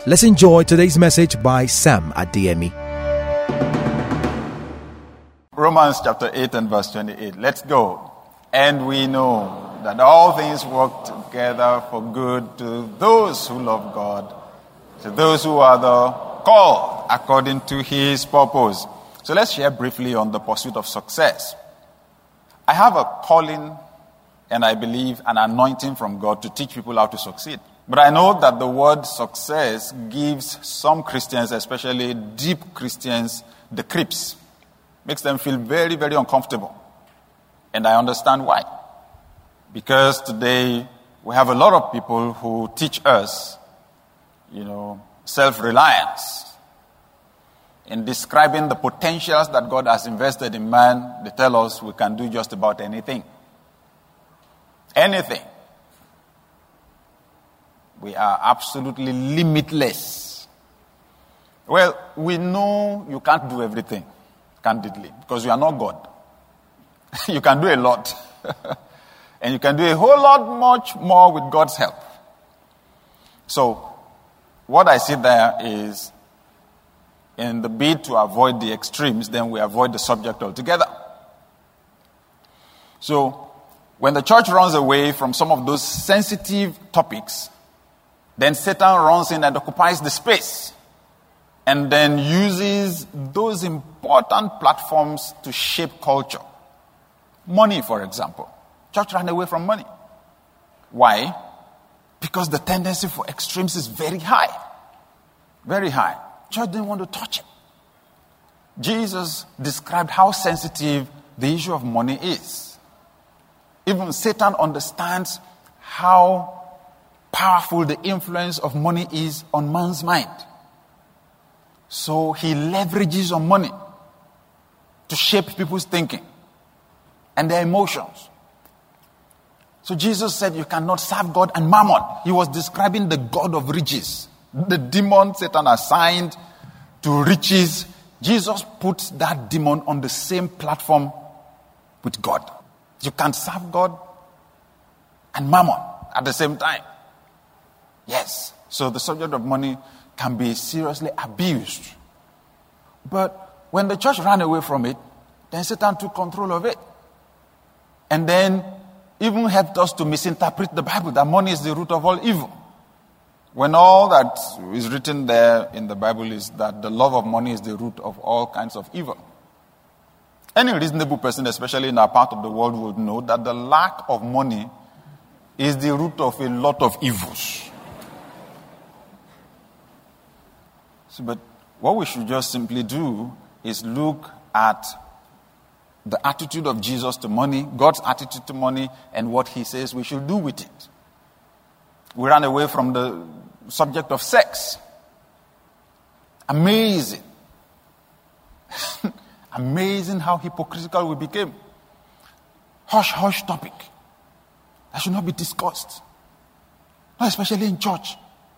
Let's enjoy today's message by Sam Adeyemi. Romans chapter 8 and verse 28. Let's go. And we know that all things work together for good to those who love God, to those who are the called according to his purpose. So let's share briefly on the pursuit of success. I have a calling and I believe an anointing from God to teach people how to succeed. But I know that the word success gives some Christians, especially deep Christians, the creeps. Makes them feel very, very uncomfortable. And I understand why. Because today we have a lot of people who teach us, self-reliance. In describing the potentials that God has invested in man, they tell us we can do just about anything. Anything. We are absolutely limitless. Well, we know you can't do everything, candidly, because you are not God. You can do a lot. And you can do a whole lot much more with God's help. So, what I see there is, in the bid to avoid the extremes, then we avoid the subject altogether. So, when the church runs away from some of those sensitive topics, then Satan runs in and occupies the space and then uses those important platforms to shape culture. Money, for example. Church ran away from money. Why? Because the tendency for extremes is very high. Very high. Church didn't want to touch it. Jesus described how sensitive the issue of money is. Even Satan understands how powerful the influence of money is on man's mind. So he leverages on money to shape people's thinking and their emotions. So Jesus said you cannot serve God and mammon. He was describing the God of riches. The demon Satan assigned to riches. Jesus puts that demon on the same platform with God. You can serve God and mammon at the same time. Yes. So the subject of money can be seriously abused. But when the church ran away from it, then Satan took control of it. And then even helped us to misinterpret the Bible, that money is the root of all evil. When all that is written there in the Bible is that the love of money is the root of all kinds of evil. Any reasonable person, especially in our part of the world, would know that the lack of money is the root of a lot of evils. So, but what we should just simply do is look at the attitude of Jesus to money, God's attitude to money, and what he says we should do with it. We ran away from the subject of sex. Amazing. Amazing how hypocritical we became. Hush topic. That should not be discussed. Not especially in church.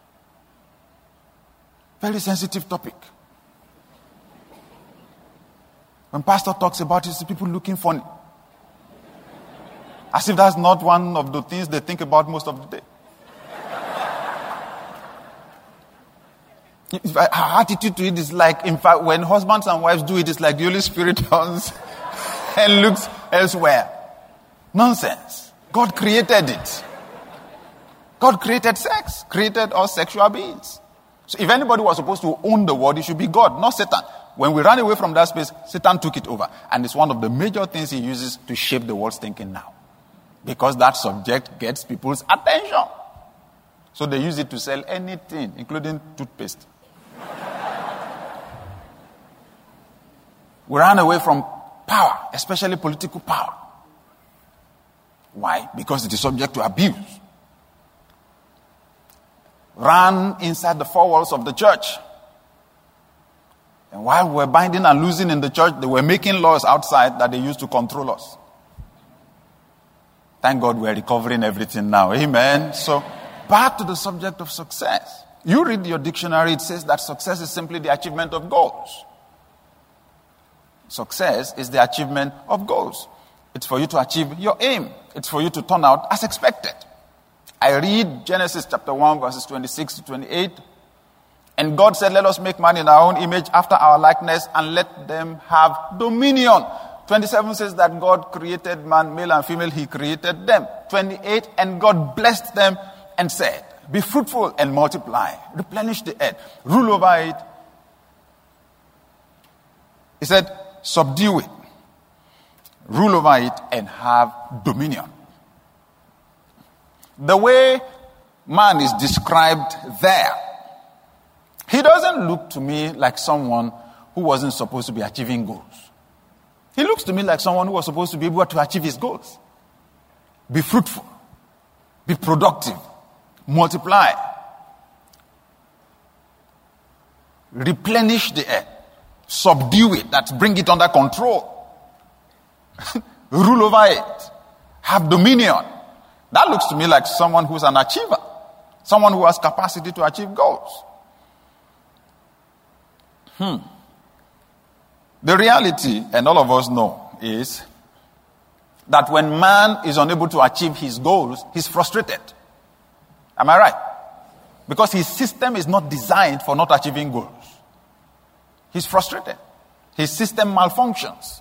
Very sensitive topic. When pastor talks about it, see people looking funny. As if that's not one of the things they think about most of the day. Our attitude to it is like, in fact, when husbands and wives do it, it's like the Holy Spirit turns and looks elsewhere. Nonsense. God created it. God created sex, created us sexual beings. So if anybody was supposed to own the world, it should be God, not Satan. When we ran away from that space, Satan took it over. And it's one of the major things he uses to shape the world's thinking now. Because that subject gets people's attention. So they use it to sell anything, including toothpaste. We ran away from power, especially political power. Why? Because it is subject to abuse. Ran inside the four walls of the church. And while we were binding and losing in the church, they were making laws outside that they used to control us. Thank God we're recovering everything now. Amen. So, back to the subject of success. You read your dictionary, it says that success is simply the achievement of goals. Success is the achievement of goals. It's for you to achieve your aim. It's for you to turn out as expected. I read Genesis chapter 1 verses 26 to 28. And God said, let us make man in our own image, after our likeness, and let them have dominion. 27 says that God created man, male and female, he created them. 28, and God blessed them and said, be fruitful and multiply, replenish the earth, rule over it. He said, subdue it, rule over it, and have dominion. The way man is described there, he doesn't look to me like someone who wasn't supposed to be achieving goals. He looks to me like someone who was supposed to be able to achieve his goals. Be fruitful, be productive, multiply, replenish the earth, subdue it, that's bring it under control, rule over it, have dominion. That looks to me like someone who's an achiever, someone who has capacity to achieve goals. The reality, and all of us know, is that when man is unable to achieve his goals, he's frustrated. Am I right? Because his system is not designed for not achieving goals. He's frustrated. His system malfunctions.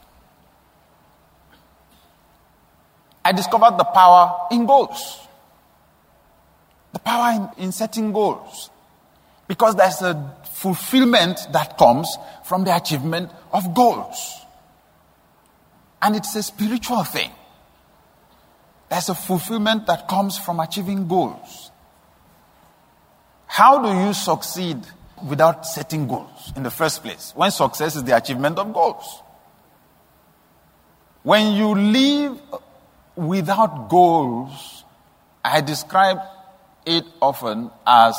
I discovered the power in goals. The power in setting goals. Because there's a fulfillment that comes from the achievement of goals. And it's a spiritual thing. There's a fulfillment that comes from achieving goals. How do you succeed without setting goals in the first place, when success is the achievement of goals? When you live without goals, I describe it often as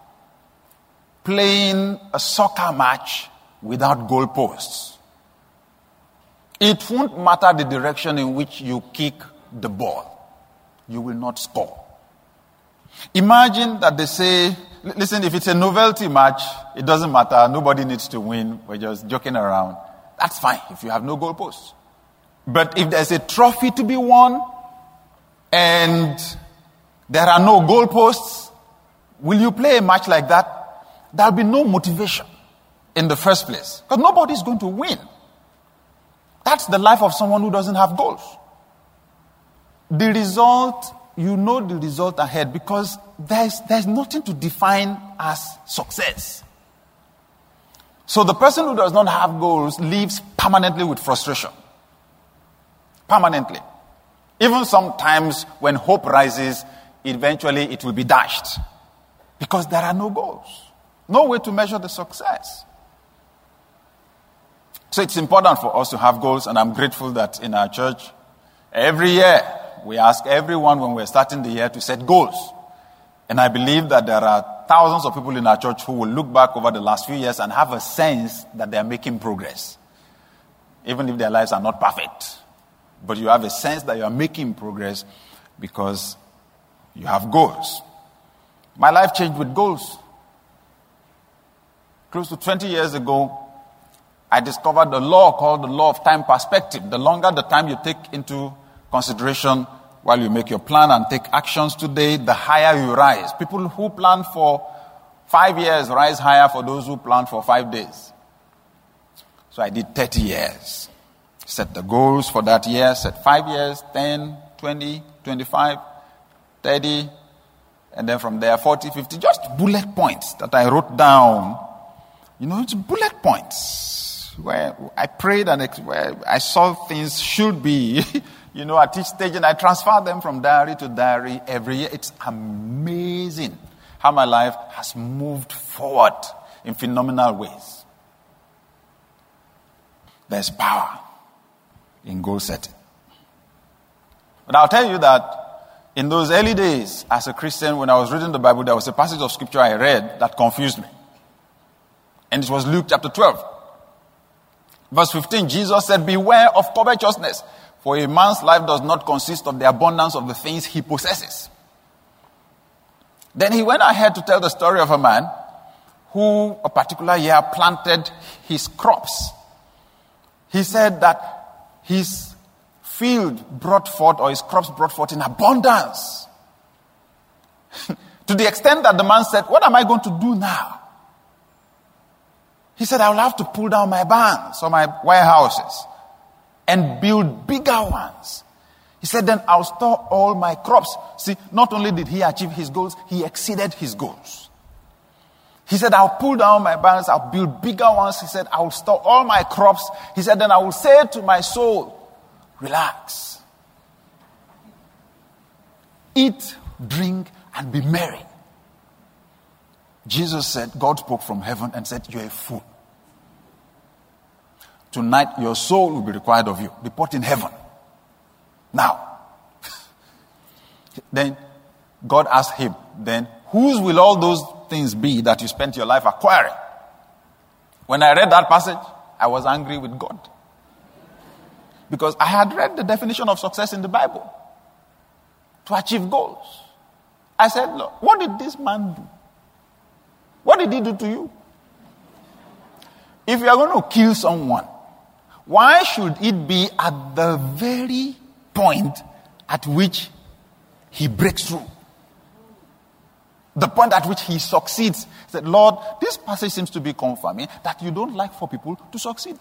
playing a soccer match without goalposts. It won't matter the direction in which you kick the ball. You will not score. Imagine that they say, listen, if it's a novelty match, it doesn't matter. Nobody needs to win. We're just joking around. That's fine if you have no goalposts. But if there's a trophy to be won and there are no goalposts, will you play a match like that? There'll be no motivation in the first place, because nobody's going to win. That's the life of someone who doesn't have goals. The result, you know the result ahead, because there's nothing to define as success. So the person who does not have goals lives permanently with frustration. Permanently. Even sometimes when hope rises, eventually it will be dashed. Because there are no goals. No way to measure the success. So it's important for us to have goals, and I'm grateful that in our church, every year, we ask everyone when we're starting the year to set goals. And I believe that there are thousands of people in our church who will look back over the last few years and have a sense that they are making progress. Even if their lives are not perfect. But you have a sense that you are making progress because you have goals. My life changed with goals. Close to 20 years ago, I discovered a law called the law of time perspective. The longer the time you take into consideration while you make your plan and take actions today, the higher you rise. People who plan for 5 years rise higher for those who plan for 5 days. So I did 30 years. Set the goals for that year. Set 5 years, 10, 20, 25, 30, and then from there 40, 50. Just bullet points that I wrote down. You know, it's bullet points where I prayed and where I saw things should be. You know, at each stage, and I transfer them from diary to diary every year. It's amazing how my life has moved forward in phenomenal ways. There's power in goal setting. But I'll tell you that in those early days as a Christian, when I was reading the Bible, there was a passage of scripture I read that confused me. And it was Luke chapter 12. Verse 15, Jesus said, beware of covetousness, for a man's life does not consist of the abundance of the things he possesses. Then he went ahead to tell the story of a man who a particular year planted his crops. He said that his field brought forth, or his crops brought forth in abundance. To the extent that the man said, what am I going to do now? He said, I will have to pull down my barns or my warehouses and build bigger ones. He said, then I'll store all my crops. See, not only did he achieve his goals, he exceeded his goals. He said, I'll pull down my barns, I'll build bigger ones. He said, I'll store all my crops. He said, then I will say to my soul, relax. Eat, drink, and be merry. Jesus said, God spoke from heaven and said, you're a fool. Tonight, your soul will be required of you. Report in heaven. Now. Then God asked him, then whose will all those things be that you spent your life acquiring? When I read that passage, I was angry with God. Because I had read the definition of success in the Bible. To achieve goals. I said, look, what did this man do? What did he do to you? If you are going to kill someone, why should it be at the very point at which he breaks through? The point at which he succeeds. He said, Lord, this passage seems to be confirming that you don't like for people to succeed.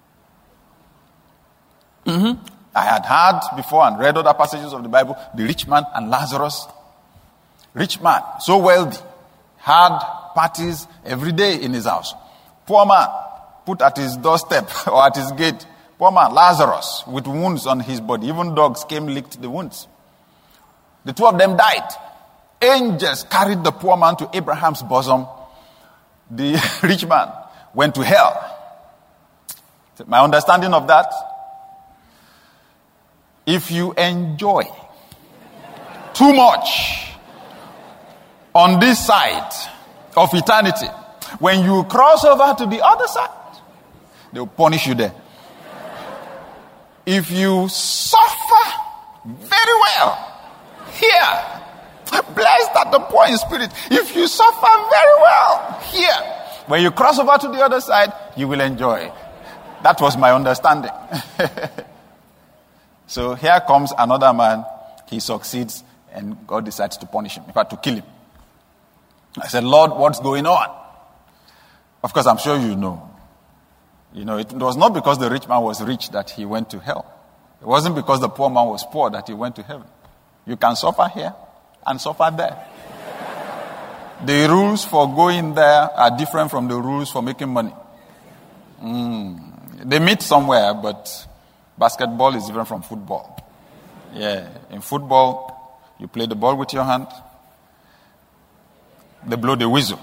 I had heard before and read other passages of the Bible, the rich man and Lazarus. Rich man, so wealthy, had parties every day in his house. Poor man, put at his doorstep or at his gate. Poor man, Lazarus, with wounds on his body. Even dogs came, licked the wounds. The two of them died. Angels carried the poor man to Abraham's bosom. The rich man went to hell. My understanding of that, if you enjoy too much on this side of eternity, when you cross over to the other side, they'll punish you there. If you suffer very well here, blessed are the poor in spirit. If you suffer very well here, when you cross over to the other side, you will enjoy. That was my understanding. So here comes another man. He succeeds and God decides to punish him. In fact, to kill him. I said, Lord, what's going on? Of course, I'm sure you know. You know, it was not because the rich man was rich that he went to hell. It wasn't because the poor man was poor that he went to heaven. You can suffer here and suffer there. The rules for going there are different from the rules for making money. They meet somewhere, but basketball is different from football. Yeah, in football, you play the ball with your hand. They blow the whistle.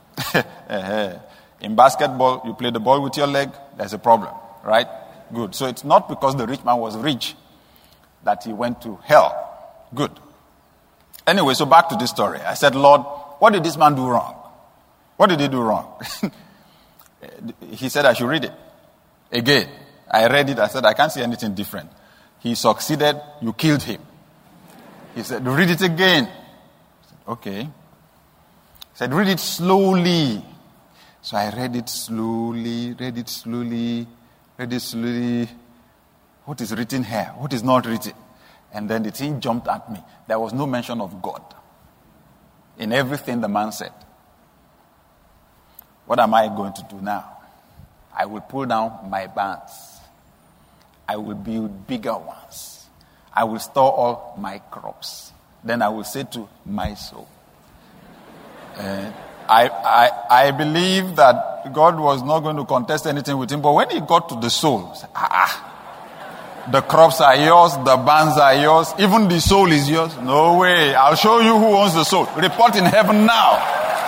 In basketball, you play the ball with your leg, there's a problem, right? Good. So it's not because the rich man was rich that he went to hell. Good. Anyway, so back to this story. I said, Lord, what did this man do wrong? What did he do wrong? He said I should read it. Again, I read it. I said, I can't see anything different. He succeeded. You killed him. He said, read it again. I said, okay. He said, read it slowly. So I read it slowly. What is written here? What is not written? And then the thing jumped at me. There was no mention of God in everything the man said. What am I going to do now? I will pull down my barns. I will build bigger ones. I will store all my crops. Then I will say to my soul. I believe that God was not going to contest anything with him. But when he got to the soul, he said, the crops are yours, the barns are yours, even the soul is yours. No way. I'll show you who owns the soul. Report in heaven now.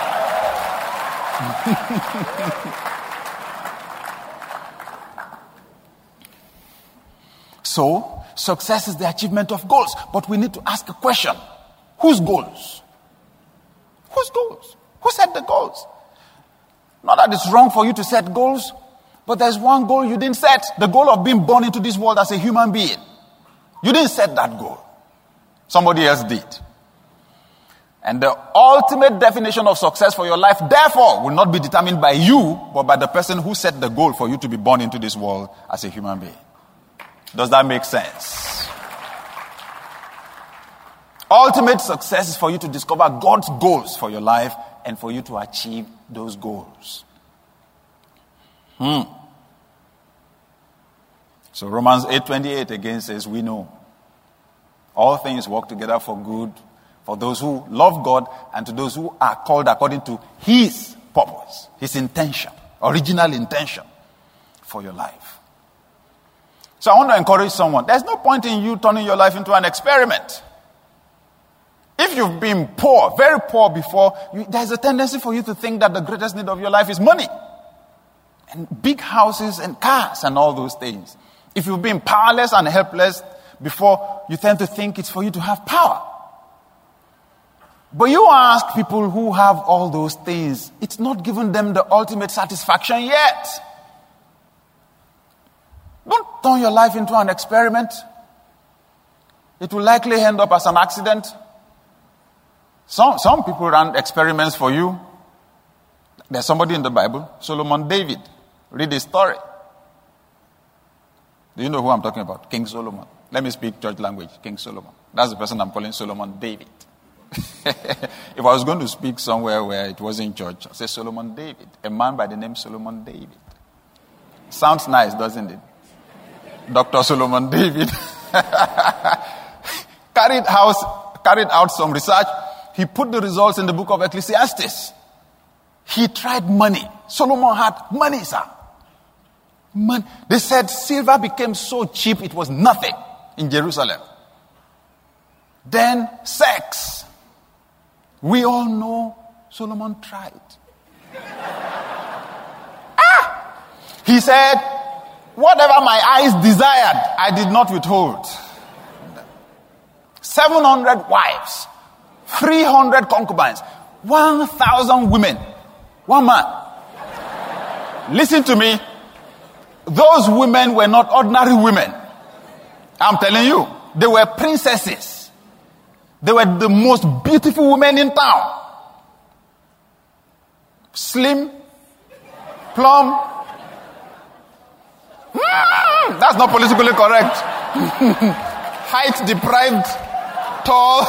So, success is the achievement of goals. But we need to ask a question. Whose goals? Whose goals? Who set the goals? Not that it's wrong for you to set goals, but there's one goal you didn't set. The goal of being born into this world as a human being. You didn't set that goal. Somebody else did. And the ultimate definition of success for your life, therefore, will not be determined by you, but by the person who set the goal for you to be born into this world as a human being. Does that make sense? Ultimate success is for you to discover God's goals for your life and for you to achieve those goals. So Romans 8:28 again says, we know all things work together for good for those who love God and to those who are called according to His purpose, His intention, original intention for your life. So I want to encourage someone. There's no point in you turning your life into an experiment. If you've been poor, very poor before, there's a tendency for you to think that the greatest need of your life is money. And big houses and cars and all those things. If you've been powerless and helpless before, you tend to think it's for you to have power. But you ask people who have all those things, it's not giving them the ultimate satisfaction yet. Don't turn your life into an experiment. It will likely end up as an accident. Some people run experiments for you. There's somebody in the Bible, Solomon David. Read his story. Do you know who I'm talking about? King Solomon. Let me speak church language. King Solomon. That's the person I'm calling Solomon David. If I was going to speak somewhere where it wasn't church, I'd say Solomon David. A man by the name Solomon David. Sounds nice, doesn't it? Dr. Solomon David carried out some research. He put the results in the book of Ecclesiastes. He tried money. Solomon had money, sir. Money. They said silver became so cheap it was nothing in Jerusalem. Then sex. We all know Solomon tried. He said, whatever my eyes desired, I did not withhold. 700 wives, 300 concubines, 1,000 women, one man. Listen to me. Those women were not ordinary women. I'm telling you, they were princesses. They were the most beautiful women in town. Slim, plump. That's not politically correct. Height deprived, tall,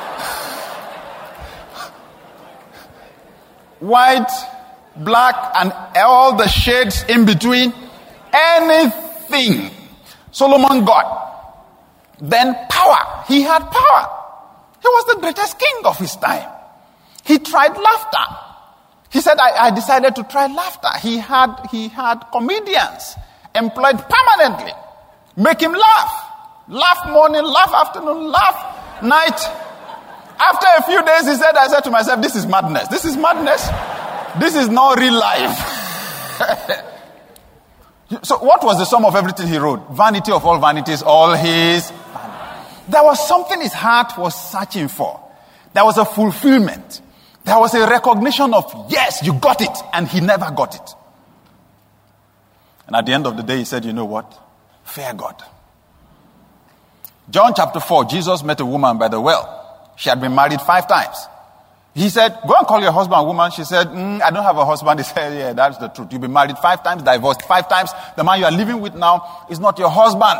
white, black, and all the shades in between. Anything Solomon got. Then power. He had power. He was the greatest king of his time. He tried laughter. He said, I decided to try laughter. He had comedians employed permanently. Make him laugh. Laugh morning, laugh afternoon, laugh night. After a few days, I said to myself, this is madness. This is madness. This is not real life. So what was the sum of everything he wrote? Vanity of all vanities, all his vanity. There was something his heart was searching for. There was a fulfillment. There was a recognition of, yes, you got it. And he never got it. And at the end of the day, he said, you know what? Fear God. John chapter 4, Jesus met a woman by the well. She had been married 5 times. He said, go and call your husband, woman. She said, I don't have a husband. He said, yeah, that's the truth. You've been married 5 times, divorced 5 times. The man you are living with now is not your husband.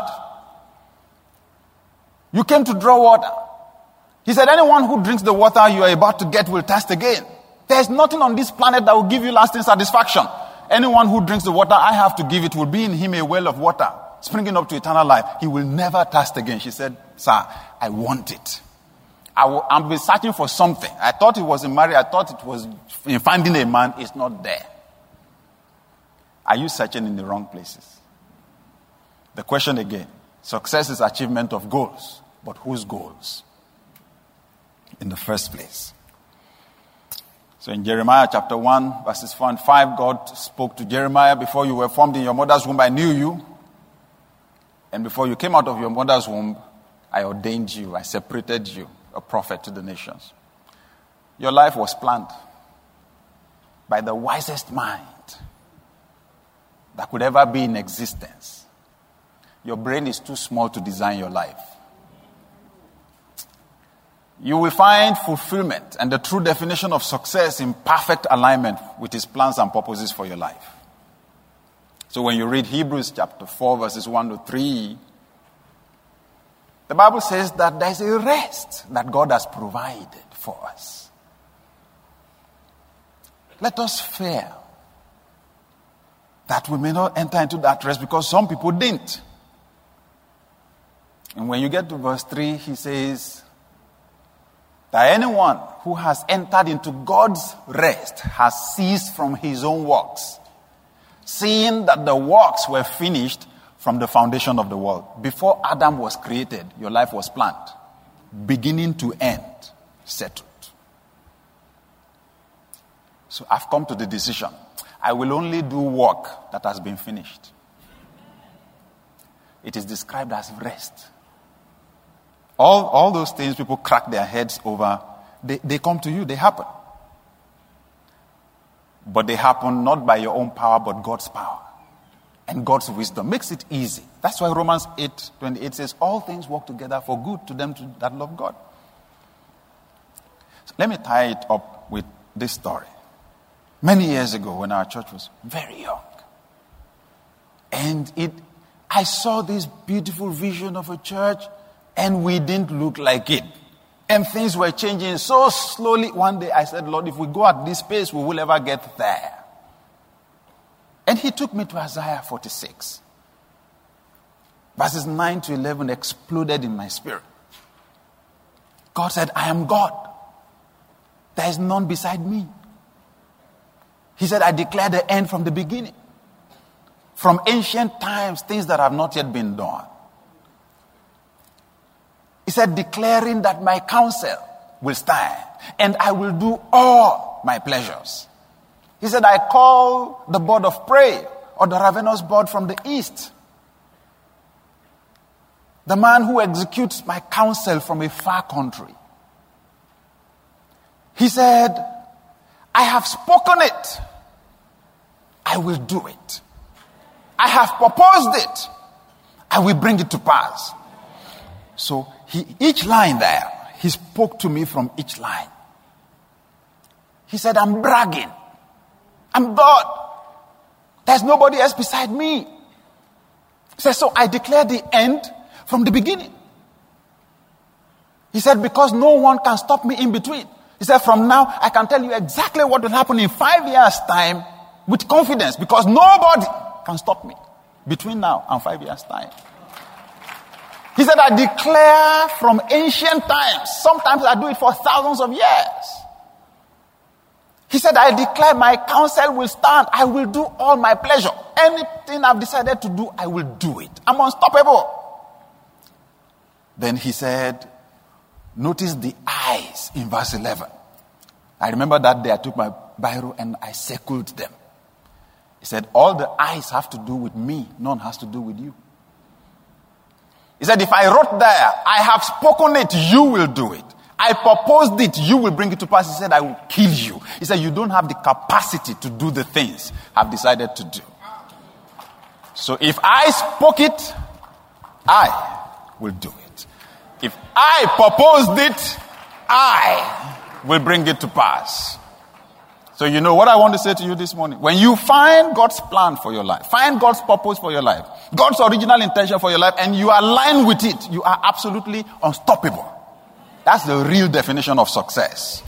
You came to draw water. He said, anyone who drinks the water you are about to get will thirst again. There's nothing on this planet that will give you lasting satisfaction. Anyone who drinks the water I have to give, it will be in him a well of water, springing up to eternal life. He will never thirst again. She said, sir, I want it. I've been searching for something. I thought it was in marriage. I thought it was in finding a man. It's not there. Are you searching in the wrong places? The question again. Success is achievement of goals. But whose goals? In the first place. So in Jeremiah chapter 1, verses 4 and 5, God spoke to Jeremiah, before you were formed in your mother's womb, I knew you. And before you came out of your mother's womb, I ordained you. I separated you, a prophet to the nations. Your life was planned by the wisest mind that could ever be in existence. Your brain is too small to design your life. You will find fulfillment and the true definition of success in perfect alignment with His plans and purposes for your life. So when you read Hebrews chapter 4, verses 1 to 3, the Bible says that there's a rest that God has provided for us. Let us fear that we may not enter into that rest because some people didn't. And when you get to verse 3, he says that anyone who has entered into God's rest has ceased from his own works, seeing that the works were finished from the foundation of the world. Before Adam was created, your life was planned, beginning to end, settled. So I've come to the decision. I will only do work that has been finished. It is described as rest. All those things people crack their heads over, they come to you, they happen. But they happen not by your own power, but God's power. And God's wisdom makes it easy. That's why Romans 8:28 says, all things work together for good to them that love God. So let me tie it up with this story. Many years ago, when our church was very young, and I saw this beautiful vision of a church, and we didn't look like it. And things were changing so slowly. One day I said, Lord, if we go at this pace, we will ever get there. And he took me to Isaiah 46. Verses 9 to 11 exploded in my spirit. God said, I am God. There is none beside me. He said, I declare the end from the beginning. From ancient times, things that have not yet been done. He said, declaring that my counsel will stand, and I will do all my pleasures. He said, I call the bird of prey, or the ravenous bird from the east. The man who executes my counsel from a far country. He said, I have spoken it. I will do it. I have proposed it. I will bring it to pass. So each line there, he spoke to me from each line. He said, I'm bragging. I'm God. There's nobody else beside me. He said, so I declare the end from the beginning. He said, because no one can stop me in between. He said, from now, I can tell you exactly what will happen in 5 years' time with confidence, because nobody can stop me between now and 5 years' time. He said, I declare from ancient times. Sometimes I do it for thousands of years. He said, I declare my counsel will stand. I will do all my pleasure. Anything I've decided to do, I will do it. I'm unstoppable. Then he said, notice the eyes in verse 11. I remember that day I took my biro and I circled them. He said, all the eyes have to do with me. None has to do with you. He said, if I wrote there, I have spoken it, you will do it. I proposed it, you will bring it to pass. He said, I will kill you. He said, you don't have the capacity to do the things I've decided to do. So if I spoke it, I will do it. If I proposed it, I will bring it to pass. So you know what I want to say to you this morning. When you find God's plan for your life, find God's purpose for your life, God's original intention for your life, and you align with it, you are absolutely unstoppable. That's the real definition of success.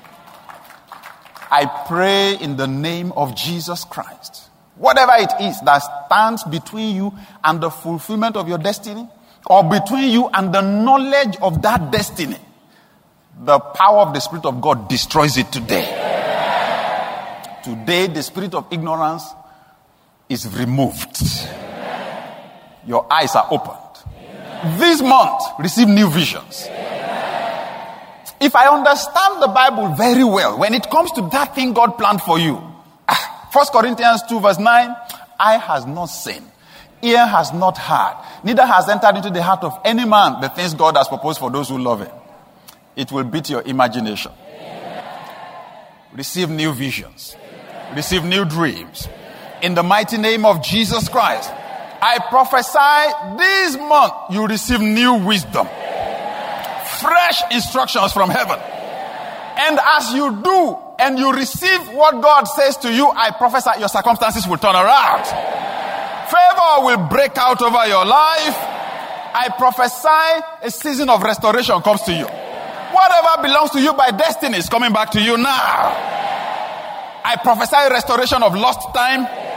I pray in the name of Jesus Christ, whatever it is that stands between you and the fulfillment of your destiny, or between you and the knowledge of that destiny, the power of the Spirit of God destroys it today. Today, the spirit of ignorance is removed. Your eyes are opened. This month, receive new visions. If I understand the Bible very well, when it comes to that thing God planned for you, 1 Corinthians 2 verse 9, eye has not seen, ear has not heard, neither has entered into the heart of any man the things God has proposed for those who love him. It will beat your imagination. Receive new visions. Receive new dreams. In the mighty name of Jesus Christ, I prophesy this month you receive new wisdom. Fresh instructions from heaven. And as you do and you receive what God says to you, I prophesy your circumstances will turn around. Favor will break out over your life. I prophesy a season of restoration comes to you. Whatever belongs to you by destiny is coming back to you now. I prophesy restoration of lost time,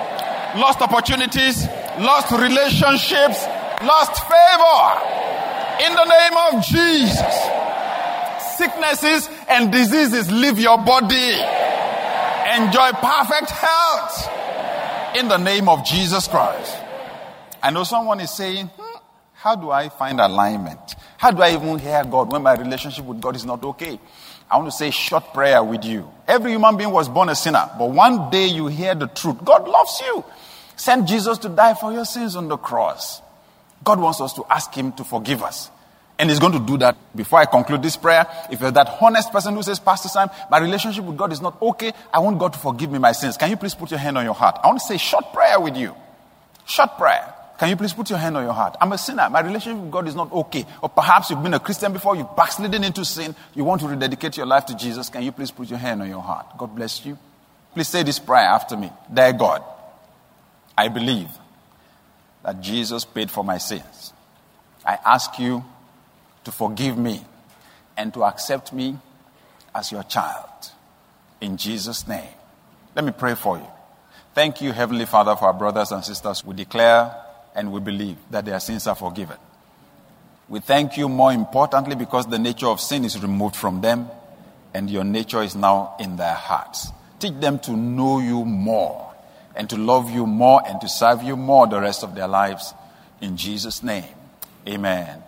lost opportunities, lost relationships, lost favor. In the name of Jesus. Sicknesses and diseases leave your body. Enjoy perfect health. In the name of Jesus Christ. I know someone is saying, how do I find alignment? How do I even hear God when my relationship with God is not okay? I want to say short prayer with you. Every human being was born a sinner, but one day you hear the truth. God loves you. Sent Jesus to die for your sins on the cross. God wants us to ask him to forgive us. And he's going to do that. Before I conclude this prayer, if you're that honest person who says, Pastor Sam, my relationship with God is not okay, I want God to forgive me my sins. Can you please put your hand on your heart? I want to say short prayer with you. Short prayer. Can you please put your hand on your heart? I'm a sinner. My relationship with God is not okay. Or perhaps you've been a Christian before, you've backslidden into sin. You want to rededicate your life to Jesus. Can you please put your hand on your heart? God bless you. Please say this prayer after me. Dear God, I believe that Jesus paid for my sins. I ask you to forgive me and to accept me as your child. In Jesus' name. Let me pray for you. Thank you, Heavenly Father, for our brothers and sisters. We declare and we believe that their sins are forgiven. We thank you more importantly because the nature of sin is removed from them and your nature is now in their hearts. Teach them to know you more and to love you more and to serve you more the rest of their lives. In Jesus' name, amen.